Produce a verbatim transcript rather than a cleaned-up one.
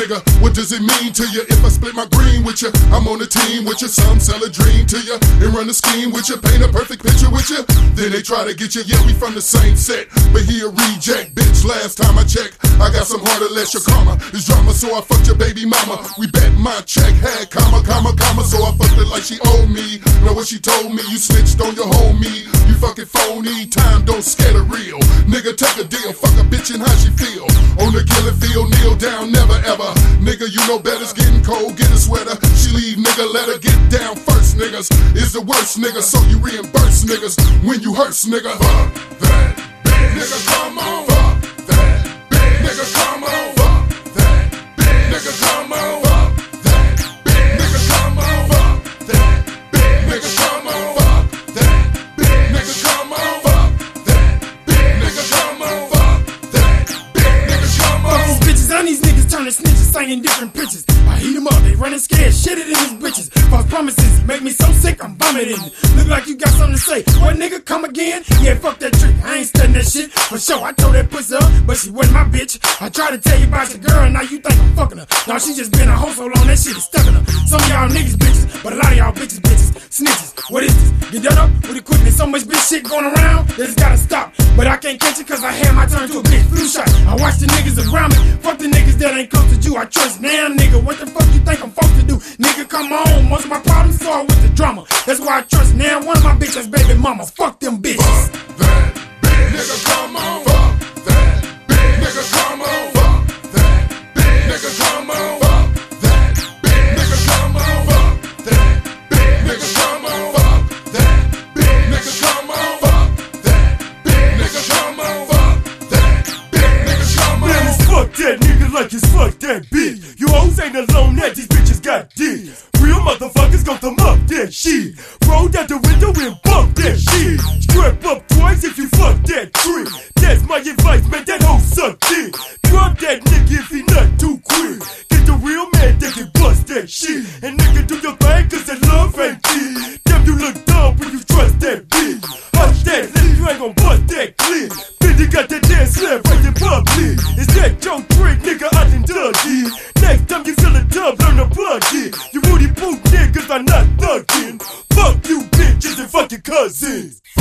nigga, what does it mean to you? If I split my green with you, I'm on the team with you. Some sell a dream to you and run a scheme with you, paint a perfect picture with you. Then they try to get you, yeah, we from the same set, but he a reject, bitch. Last time I checked, I got some harder less. Your karma is drama, so I fucked your baby mama. We bet my check had comma, comma, comma, so I fucked it like she owed me. Know what she told me? You snitched on your homie. You fucking phony. Time don't scare the real. Nigga, take a deal. Fuck a bitch and how she feel. On the killing field, kneel down, never ever. Nigga, you know better. It's getting cold. Get a sweater. She leave, nigga. Let her get down first. Niggas is the worst, nigga. So you reimburse niggas when you hurts, nigga. Fuck that bitch. Nigga, come on. Fuck that bitch. Nigga, come on. Fuck that bitch. Nigga, come on. Fuck that bitch. Nigga, come on. Fuck that bitch. Nigga, come on. Fuck that bitch. Nigga, come on. Fuck that bitch. Nigga, come on. Fuck that bitch. Nigga, come on. Fuck these bitches on these niggas turning snitches, singing different pitches. I heat them up, they running scared, shit it in these bitches. False promises make me so sick, I'm vomiting. Look like you got something to say. What nigga, come again? Yeah, fuck that trick, I ain't studying that shit. For sure, I told that pussy up, but she wasn't my bitch. I tried to tell you about your girl, now you think I'm fucking her. Now she just been a hoe so long, that shit is stuck in her. Some of y'all niggas bitches, but a lot of y'all bitches bitches. Snitches, what is this? Get that up with equipment, so much bitch shit going around, that it's gotta stop. But I can't catch it cause I had my turn to a bitch flu shot. I watch the niggas around me, fuck the niggas that ain't close to you. I trust now, nigga, what the fuck you think I'm supposed to do? Nigga, come on, most of my problems start with the drama. That's why I trust now, one of my bitches baby mama. Fuck them bitches. Fuck that bitch. Nigga, come on. Fuck that bitch. Nigga, come on. Fuck that bitch. Nigga, come on. Fuck that bitch. Nigga, come on. Fuck that bitch. Nigga, come on. Fuck that bitch. Nigga, come on. Fuck that bitch. Nigga, come on. Fuck that bitch. Nigga, come on. Man, it's fuck that nigga like it's fuck that bitch. You hoes ain't alone that these bitches got dick. Real motherfuckers gon' thumb up that shit. Roll out the window and bump that shit. Strap up twice if you fuck that trick. That's my advice, man, that hoe suck dick. Drop that nigga if he not too quick. Get the real man that can bust that shit. And nigga, do your thing cause that love ain't dead. Damn, you look dumb when you trust that bitch. Hush that, nigga, you ain't gon' bust that clip. Bitch, got that damn slap right in public. Is that your trick, nigga? I done dug it. Next time you sell a dub, learn to plug it. You booty boot niggas are not thuggin'. Fuck you bitches and fuck your cousins.